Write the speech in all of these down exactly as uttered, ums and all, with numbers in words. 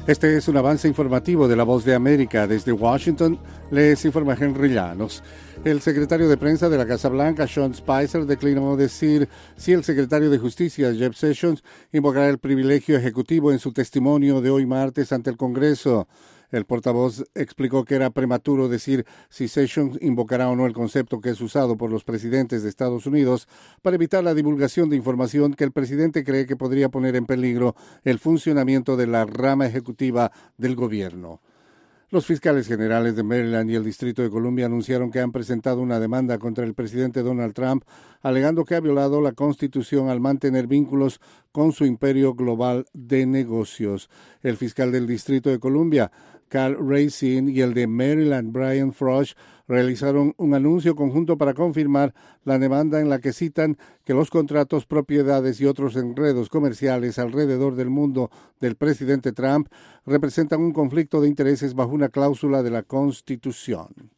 Este es un avance informativo de La Voz de América. Desde Washington les informa Henry Llanos. El secretario de prensa de la Casa Blanca, Sean Spicer, declinó decir si el secretario de Justicia, Jeff Sessions, invocará el privilegio ejecutivo en su testimonio de hoy martes ante el Congreso. El portavoz explicó que era prematuro decir si Sessions invocará o no el concepto que es usado por los presidentes de Estados Unidos para evitar la divulgación de información que el presidente cree que podría poner en peligro el funcionamiento de la rama ejecutiva del gobierno. Los fiscales generales de Maryland y el Distrito de Columbia anunciaron que han presentado una demanda contra el presidente Donald Trump, alegando que ha violado la Constitución al mantener vínculos con su imperio global de negocios. El fiscal del Distrito de Columbia, Karl Racine, y el de Maryland, Brian Frosch, realizaron un anuncio conjunto para confirmar la demanda en la que citan que los contratos, propiedades y otros enredos comerciales alrededor del mundo del presidente Trump representan un conflicto de intereses bajo una cláusula de la Constitución.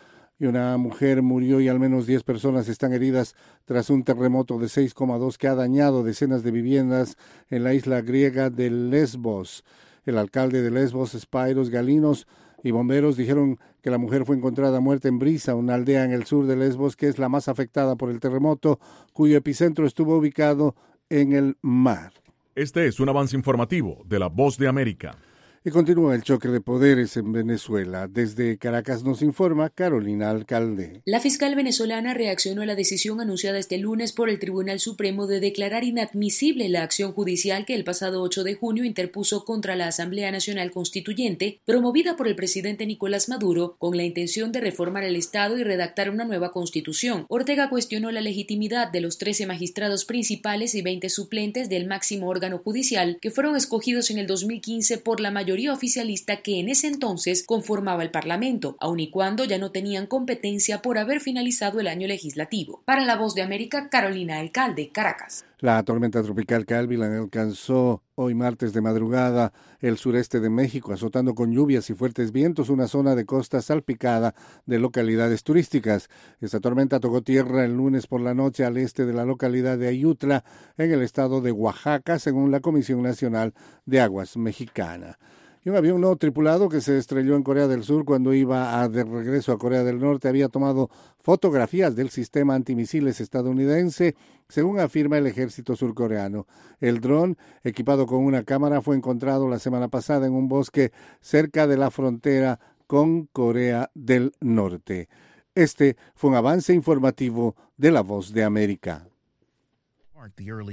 Y una mujer murió y al menos diez personas están heridas tras un terremoto de seis coma dos que ha dañado decenas de viviendas en la isla griega de Lesbos. El alcalde de Lesbos, Spyros Galinos, y bomberos dijeron que la mujer fue encontrada muerta en Brisa, una aldea en el sur de Lesbos que es la más afectada por el terremoto, cuyo epicentro estuvo ubicado en el mar. Este es un avance informativo de La Voz de América. Y continúa el choque de poderes en Venezuela. Desde Caracas nos informa Carolina Alcalde. La fiscal venezolana reaccionó a la decisión anunciada este lunes por el Tribunal Supremo de declarar inadmisible la acción judicial que el pasado ocho de junio interpuso contra la Asamblea Nacional Constituyente, promovida por el presidente Nicolás Maduro, con la intención de reformar el Estado y redactar una nueva constitución. Ortega cuestionó la legitimidad de los trece magistrados principales y veinte suplentes del máximo órgano judicial que fueron escogidos en el dos mil quince por la mayoría oficialista que en ese entonces conformaba el Parlamento, aun y cuando ya no tenían competencia por haber finalizado el año legislativo. Para La Voz de América, Carolina Alcalde, Caracas. La tormenta tropical Calvin alcanzó hoy martes de madrugada el sureste de México, azotando con lluvias y fuertes vientos una zona de costa salpicada de localidades turísticas. Esta tormenta tocó tierra el lunes por la noche al este de la localidad de Ayutla, en el estado de Oaxaca, según la Comisión Nacional de Aguas Mexicana. Y un avión no tripulado que se estrelló en Corea del Sur cuando iba a, de regreso a Corea del Norte había tomado fotografías del sistema antimisiles estadounidense, según afirma el ejército surcoreano. El dron, equipado con una cámara, fue encontrado la semana pasada en un bosque cerca de la frontera con Corea del Norte. Este fue un avance informativo de La Voz de América.